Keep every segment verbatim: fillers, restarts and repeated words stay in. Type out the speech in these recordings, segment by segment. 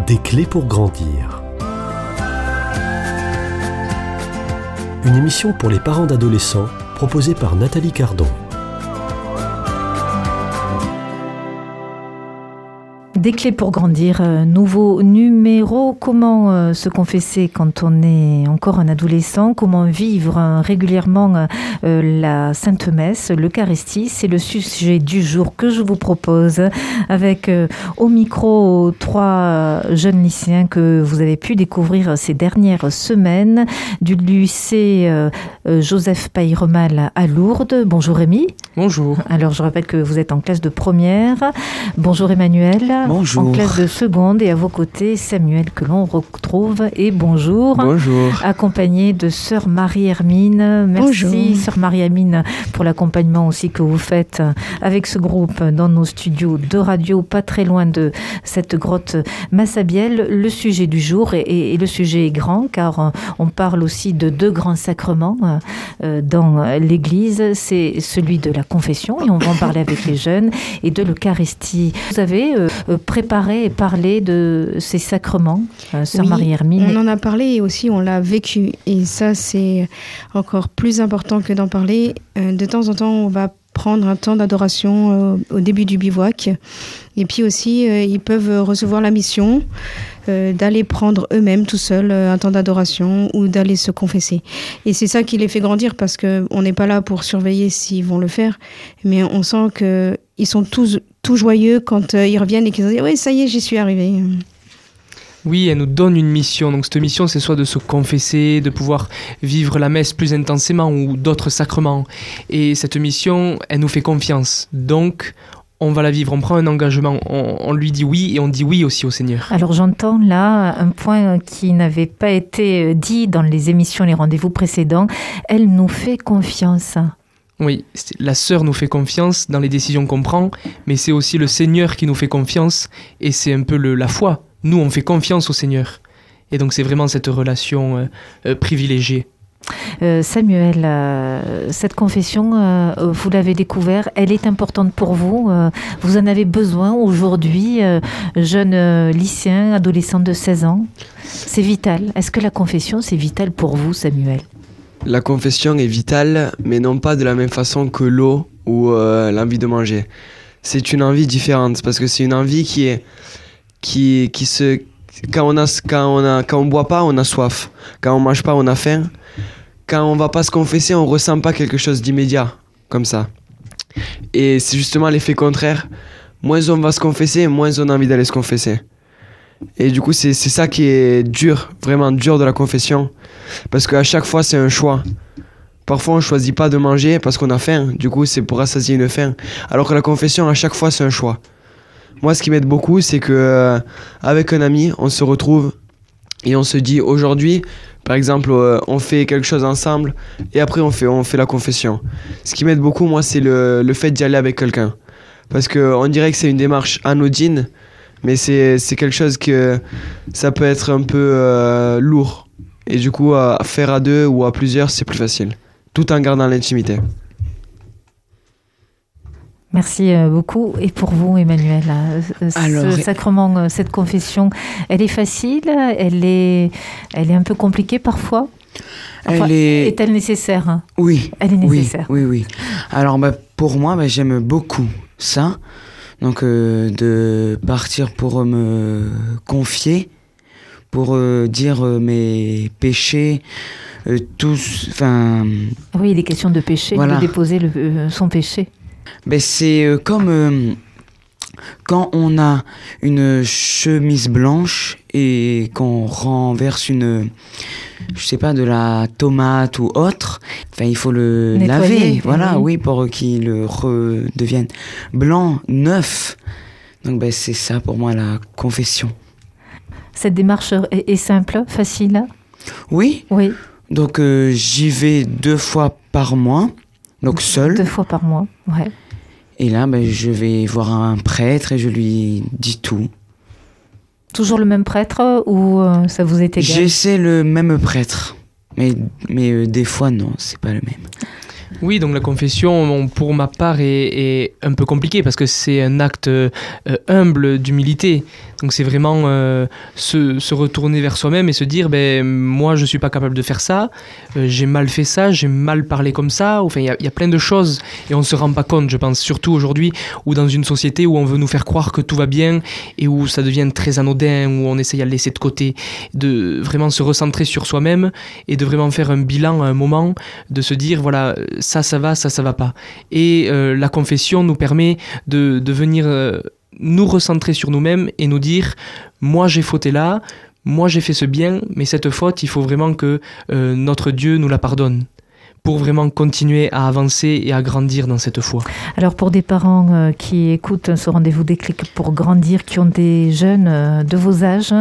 Des clés pour grandir. Une émission pour les parents d'adolescents proposée par Nathalie Cardon. Des clés pour grandir, euh, nouveau numéro. Comment euh, se confesser quand on est encore un adolescent? Comment vivre euh, régulièrement euh, la Sainte Messe, l'Eucharistie? C'est le sujet du jour que je vous propose avec euh, au micro trois euh, jeunes lycéens que vous avez pu découvrir ces dernières semaines du lycée euh, euh, Joseph Peyremal à Lourdes. Bonjour Rémi. Bonjour. Alors je rappelle que vous êtes en classe de première. Bonjour Emmanuel. Bonjour. En classe de seconde et à vos côtés, Samuel que l'on retrouve. Et bonjour. Bonjour. Accompagné de sœur Marie-Hermine. Merci Bonjour. sœur Marie-Hermine pour l'accompagnement aussi que vous faites avec ce groupe dans nos studios de radio, pas très loin de cette grotte Massabielle. Le sujet du jour et, et, et le sujet est grand car on parle aussi de deux grands sacrements euh, dans l'Église. C'est celui de la confession et on va en parler avec les jeunes et de l'Eucharistie. Vous avez euh, préparé et parlé de ces sacrements, euh, sœur Oui, Marie-Hermine. On en a parlé et aussi on l'a vécu. Et ça, c'est encore plus important que d'en parler. Euh, de temps en temps, on va prendre un temps d'adoration euh, au début du bivouac. Et puis aussi, euh, ils peuvent recevoir la mission euh, d'aller prendre eux-mêmes tout seuls euh, un temps d'adoration ou d'aller se confesser. Et c'est ça qui les fait grandir parce qu'on n'est pas là pour surveiller s'ils vont le faire. Mais on sent qu'ils sont tous tout joyeux quand euh, ils reviennent et qu'ils disent « Oui, ça y est, j'y suis arrivé ». Oui, elle nous donne une mission. Donc cette mission, c'est soit de se confesser, de pouvoir vivre la messe plus intensément ou d'autres sacrements. Et cette mission, elle nous fait confiance. Donc, on va la vivre. On prend un engagement. On, on lui dit oui et on dit oui aussi au Seigneur. Alors j'entends là un point qui n'avait pas été dit dans les émissions, les rendez-vous précédents. Elle nous fait confiance. Oui, la sœur nous fait confiance dans les décisions qu'on prend, mais c'est aussi le Seigneur qui nous fait confiance et c'est un peu le, la foi. Nous, on fait confiance au Seigneur. Et donc, c'est vraiment cette relation euh, euh, privilégiée. Euh, Samuel, euh, cette confession, euh, vous l'avez découvert, elle est importante pour vous. Euh, vous en avez besoin aujourd'hui, euh, jeune euh, lycéen, adolescent de seize ans. C'est vital. Est-ce que la confession, c'est vital pour vous, Samuel ? La confession est vitale, mais non pas de la même façon que l'eau ou euh, l'envie de manger. C'est une envie différente, parce que c'est une envie qui est... Qui, qui se... Quand on a, quand on a, quand on boit pas, on a soif. Quand on mange pas, on a faim. Quand on va pas se confesser, on ressent pas quelque chose d'immédiat, comme ça. Et c'est justement l'effet contraire. Moins on va se confesser, moins on a envie d'aller se confesser. Et du coup, c'est, c'est ça qui est dur, vraiment dur de la confession. Parce qu'à chaque fois, c'est un choix. Parfois, on choisit pas de manger parce qu'on a faim. Du coup, c'est pour rassasier une faim. Alors que la confession, à chaque fois, c'est un choix. Moi, ce qui m'aide beaucoup, c'est que euh, avec un ami, on se retrouve et on se dit aujourd'hui, par exemple, euh, on fait quelque chose ensemble et après on fait, on fait la confession. Ce qui m'aide beaucoup, moi, c'est le, le fait d'y aller avec quelqu'un. Parce qu'on dirait que c'est une démarche anodine, mais c'est, c'est quelque chose que ça peut être un peu euh, lourd. Et du coup, à faire à deux ou à plusieurs, c'est plus facile, tout en gardant l'intimité. Merci beaucoup. Et pour vous, Emmanuel, ce Alors, sacrement, cette confession, elle est facile? Elle est, elle est un peu compliquée parfois? Enfin, elle est... Est-elle nécessaire? Oui. Elle est nécessaire. Oui, oui, oui. Alors, bah, pour moi, bah, j'aime beaucoup ça. Donc, euh, de partir pour me confier, pour euh, dire euh, mes péchés, euh, tous, enfin... Oui, il est question de péché, voilà. De déposer le, euh, son péché. Ben c'est euh, comme euh, quand on a une chemise blanche et qu'on renverse une, je sais pas, de la tomate ou autre, enfin il faut le nettoyer, laver, voilà, oui, pour qu'il redevienne blanc, neuf. Donc ben c'est ça pour moi la confession. Cette démarche est, est simple, facile? Oui. Oui. Donc euh, j'y vais deux fois par mois. Donc seul. Deux fois par mois, ouais. Et là, ben, je vais voir un prêtre et je lui dis tout. Toujours le même prêtre ou euh, ça vous est égal? J'essaie le même prêtre, mais, mais euh, des fois non, c'est pas le même. Oui, donc la confession, bon, pour ma part, est, est un peu compliquée parce que c'est un acte euh, humble d'humilité. Donc c'est vraiment euh, se, se retourner vers soi-même et se dire, ben, moi je ne suis pas capable de faire ça, euh, j'ai mal fait ça, j'ai mal parlé comme ça. Enfin, il y, y a plein de choses et on ne se rend pas compte, je pense, surtout aujourd'hui, ou dans une société où on veut nous faire croire que tout va bien et où ça devient très anodin, où on essaye à le laisser de côté, de vraiment se recentrer sur soi-même et de vraiment faire un bilan à un moment, de se dire, voilà, ça, ça va, ça, ça va pas. Et euh, la confession nous permet de, de venir euh, nous recentrer sur nous-mêmes et nous dire, moi j'ai fauté là, moi j'ai fait ce bien, mais cette faute, il faut vraiment que euh, notre Dieu nous la pardonne, pour vraiment continuer à avancer et à grandir dans cette foi. Alors pour des parents euh, qui écoutent ce rendez-vous Déclic pour grandir, qui ont des jeunes euh, de vos âges,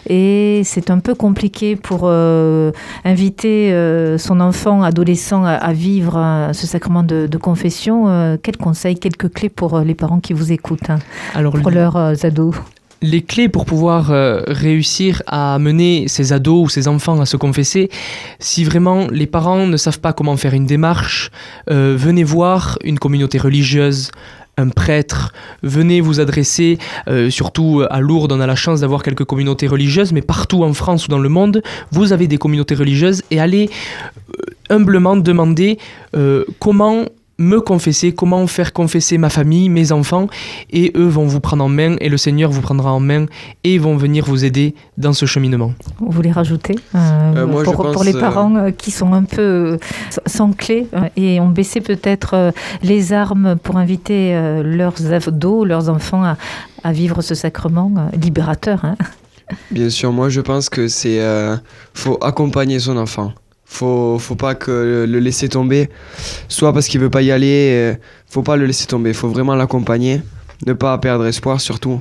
et c'est un peu compliqué pour euh, inviter euh, son enfant adolescent à, à vivre euh, ce sacrement de, de confession, euh, quels conseils, quelques clés pour euh, les parents qui vous écoutent, hein, Alors, pour le... leurs euh, ados? Les clés pour pouvoir euh, réussir à mener ces ados ou ces enfants à se confesser, si vraiment les parents ne savent pas comment faire une démarche, euh, venez voir une communauté religieuse, un prêtre, venez vous adresser, euh, surtout à Lourdes, on a la chance d'avoir quelques communautés religieuses, mais partout en France ou dans le monde, vous avez des communautés religieuses et allez euh, humblement demander euh, comment me confesser, comment faire confesser ma famille, mes enfants, et eux vont vous prendre en main, et le Seigneur vous prendra en main, et ils vont venir vous aider dans ce cheminement. Vous voulez rajouter euh, euh, moi, pour, pense, pour les parents euh, qui sont un peu euh, sans clé euh, et ont baissé peut-être euh, les armes pour inviter euh, leurs ados, leurs enfants à, à vivre ce sacrement euh, libérateur, hein. Bien sûr, moi je pense que c'est euh, faut accompagner son enfant. Faut, faut pas que le laisser tomber, soit parce qu'il veut pas y aller, euh, faut pas le laisser tomber, faut vraiment l'accompagner, ne pas perdre espoir surtout.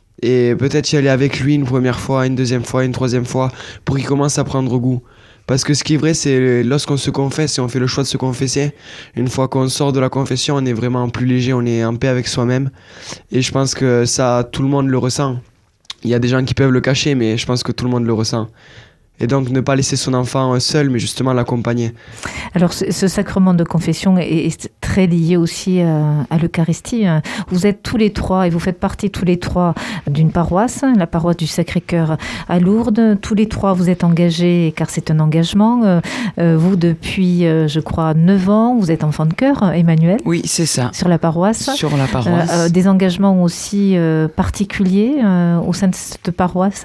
Et peut-être y aller avec lui une première fois, une deuxième fois, une troisième fois, pour qu'il commence à prendre goût. Parce que ce qui est vrai, c'est lorsqu'on se confesse et on fait le choix de se confesser, une fois qu'on sort de la confession, on est vraiment plus léger, on est en paix avec soi-même. Et je pense que ça, tout le monde le ressent. Il y a des gens qui peuvent le cacher, mais je pense que tout le monde le ressent. Et donc ne pas laisser son enfant seul, mais justement l'accompagner. Alors ce, ce sacrement de confession est, est très lié aussi à, à l'Eucharistie. Vous êtes tous les trois, et vous faites partie tous les trois d'une paroisse, la paroisse du Sacré-Cœur à Lourdes. Tous les trois vous êtes engagés, car c'est un engagement. Euh, vous depuis, euh, je crois, neuf ans, vous êtes enfant de cœur, Emmanuel. Oui, c'est ça. Sur la paroisse. Sur la paroisse. Euh, euh, des engagements aussi euh, particuliers euh, au sein de cette paroisse.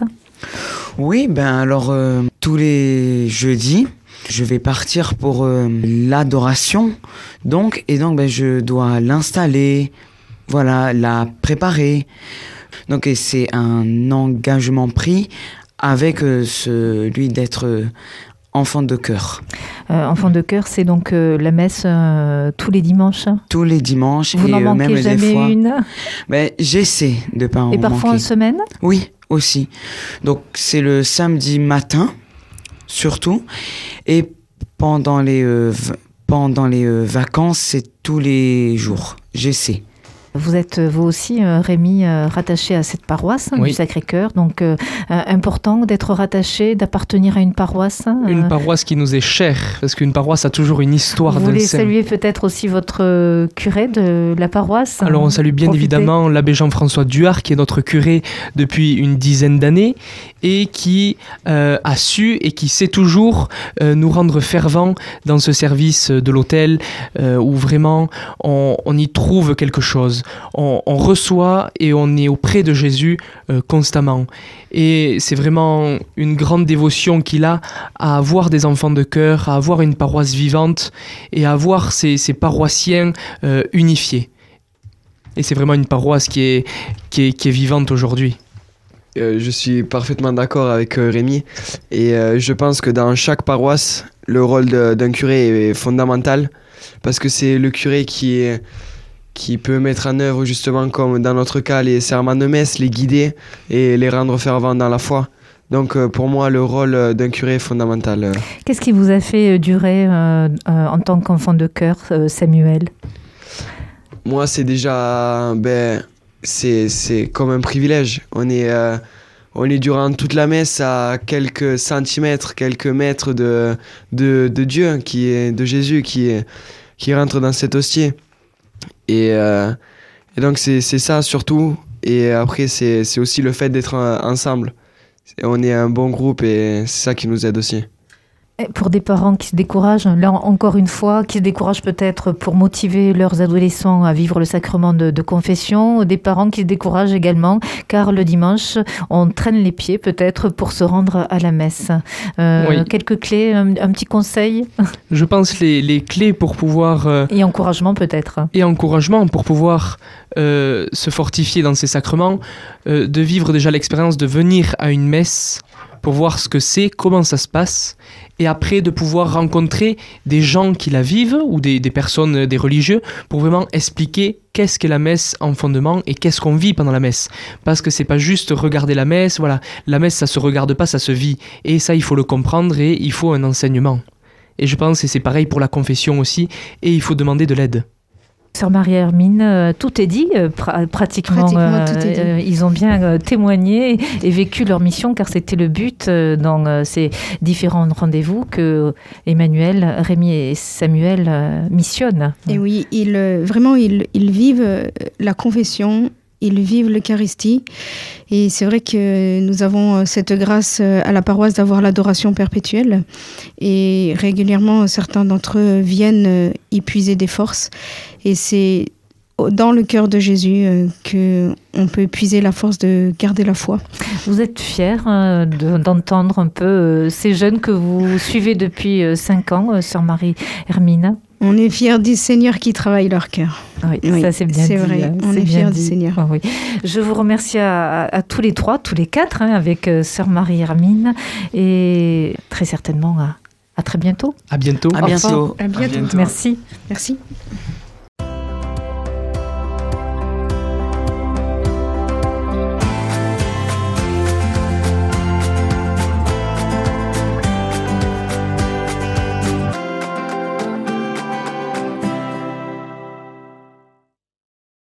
Oui, ben alors euh, tous les jeudis, je vais partir pour euh, l'adoration, donc et donc ben je dois l'installer, voilà, la préparer. Donc et c'est un engagement pris avec euh, celui d'être euh, enfant de cœur. Euh, enfant de cœur, c'est donc euh, la messe euh, tous les dimanches. Tous les dimanches. Vous et n'en euh, manquez même jamais des fois, une. Ben j'essaie de pas en manquer. Et parfois en semaine. Oui. Aussi. Donc c'est le samedi matin, surtout. Et pendant les, euh, v- pendant les euh, vacances, c'est tous les jours. J'essaie. Vous êtes vous aussi, euh, Rémi, euh, rattaché à cette paroisse, hein, oui. du Sacré-Cœur. Donc, euh, euh, important d'être rattaché, d'appartenir à une paroisse. Euh, une paroisse qui nous est chère, parce qu'une paroisse a toujours une histoire d'un saint. Vous voulez saluer peut-être aussi votre euh, curé de la paroisse. Alors on salue bien Profitez. évidemment l'abbé Jean-François Duhart, qui est notre curé depuis une dizaine d'années, et qui euh, a su et qui sait toujours euh, nous rendre fervents dans ce service de l'autel, euh, où vraiment on, on y trouve quelque chose. On, on reçoit et on est auprès de Jésus euh, constamment. Et c'est vraiment une grande dévotion qu'il a à avoir des enfants de cœur, à avoir une paroisse vivante et à avoir ces, ces paroissiens euh, unifiés. Et c'est vraiment une paroisse qui est, qui est, qui est vivante aujourd'hui. Euh, je suis parfaitement d'accord avec euh, Rémi. Et euh, je pense que dans chaque paroisse, le rôle de, d'un curé est fondamental. Parce que c'est le curé qui est... qui peut mettre en œuvre justement, comme dans notre cas, les serments de messe, les guider et les rendre fervents dans la foi. Donc euh, pour moi, le rôle euh, d'un curé est fondamental. Euh. Qu'est-ce qui vous a fait euh, durer euh, euh, en tant qu'enfant de cœur, euh, Samuel ? Moi, c'est déjà... Ben, c'est, c'est comme un privilège. On est, euh, on est durant toute la messe à quelques centimètres, quelques mètres de, de, de Dieu, qui est, de Jésus, qui est... qui rentre dans cet hostier. Et, euh, et donc c'est, c'est ça surtout. Et après c'est, c'est aussi le fait d'être ensemble. On est un bon groupe et c'est ça qui nous aide aussi. Pour des parents qui se découragent, là encore une fois, qui se découragent peut-être pour motiver leurs adolescents à vivre le sacrement de, de confession, des parents qui se découragent également car le dimanche, on traîne les pieds peut-être pour se rendre à la messe. Euh, oui. Quelques clés, un, un petit conseil? Je pense les, les clés pour pouvoir... Euh, et encouragement peut-être. Et encouragement pour pouvoir euh, se fortifier dans ces sacrements, euh, de vivre déjà l'expérience de venir à une messe pour voir ce que c'est, comment ça se passe, et après de pouvoir rencontrer des gens qui la vivent ou des, des personnes, des religieux, pour vraiment expliquer qu'est-ce qu'est la messe en fondement et qu'est-ce qu'on vit pendant la messe. Parce que c'est pas juste regarder la messe, voilà, la messe ça se regarde pas, ça se vit, et ça il faut le comprendre et il faut un enseignement. Et je pense que c'est pareil pour la confession aussi, et il faut demander de l'aide. Sœur Marie-Hermine, euh, tout est dit, euh, pra- pratiquement, pratiquement euh, tout est dit. Euh, ils ont bien euh, témoigné et vécu leur mission car c'était le but euh, dans euh, ces différents rendez-vous que Emmanuel, Rémi et Samuel euh, missionnent. Et oui, ils, euh, vraiment, ils, ils vivent euh, la confession, ils vivent l'Eucharistie. Et c'est vrai que nous avons cette grâce à la paroisse d'avoir l'adoration perpétuelle. Et régulièrement, certains d'entre eux viennent y puiser des forces. Et c'est dans le cœur de Jésus qu'on peut puiser la force de garder la foi. Vous êtes fiers euh, de, d'entendre un peu euh, ces jeunes que vous suivez depuis euh, cinq ans, euh, Sœur Marie-Hermine? On est fiers du Seigneur qui travaille leur cœur. Oui, oui, ça c'est bien c'est dit. vrai, hein, on c'est est bien fiers dit. du Seigneur. Ah, oui. Je vous remercie à, à, à tous les trois, tous les quatre, hein, avec euh, Sœur Marie-Hermine, et très certainement à, à très bientôt. À bientôt. À bientôt. À bientôt. À bientôt. Merci. Merci.